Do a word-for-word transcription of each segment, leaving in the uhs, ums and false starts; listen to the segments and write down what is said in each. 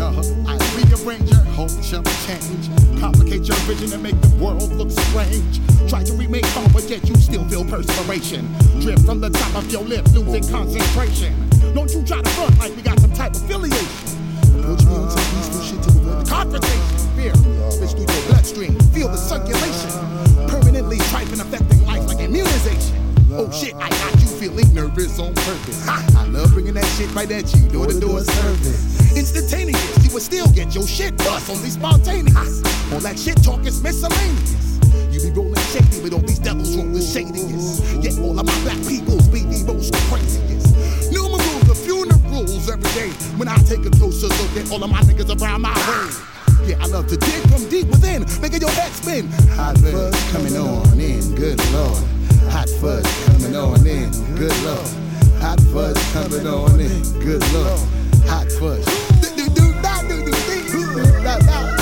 Uh-huh. I rearrange your whole chump change. Complicate your vision and make the world look strange. Try to remake calm, but yet you still feel perspiration. Drip from the top of your lip, losing concentration. Don't you try to front like we got some type of affiliation. Approach me on some peaceful shit to avoid the confrontation. Fear, switch through your bloodstream, feel the circulation. Permanently trifling, affecting life like immunization. Oh shit, I got you feeling nervous on purpose. Ha, I love bringing that shit right at you, door to door service. Instantaneous, you will still get your shit bust, only spontaneous. All that shit talk is miscellaneous. You be rolling shady with all these devils rolling shadiest. Yet all of my black peoples be the most craziest. Numerals of funerals every day when I take a closer look at all of my niggas around my way. Yeah, I love to dig from deep within, making your head spin. Hot fuzz coming on in, good lord. Hot fuzz coming on in, good lord. Hot fuzz coming on in, good lord. Hot fuzz. Do do do da do do do da da.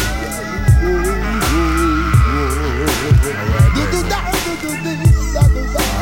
Do do da do do do da do da.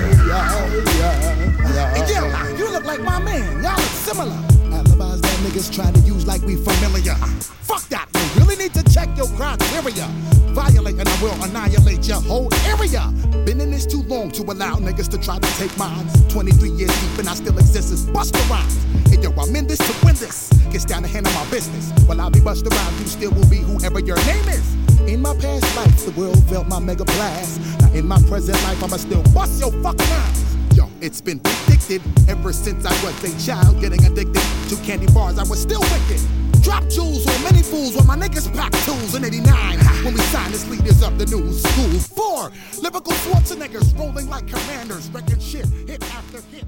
And yeah, you look like my man. Y'all look similar. Alibis that niggas try to use like we familiar. Fuck that. You really need to check your criteria. Violate and I will annihilate your whole area. Been in this too long to allow niggas to try to take mines. twenty-three years deep and I still exist as Busta Rhymes. And yo, I'm in this to win this. Gets down to handle my business. While I'll be Busta Rhymes, you still will be whoever your name is. In my past life, the world felt my mega blast. Now in my present life, I'ma still bust your fucking ass. Yo, it's been predicted ever since I was a child, getting addicted to candy bars. I was still wicked. Drop jewels on many fools while my niggas pack tools in eighty-nine. When we signed as leaders of the new school. Four lyrical Schwarzeneggers rolling like commanders, wrecking shit hit after hit.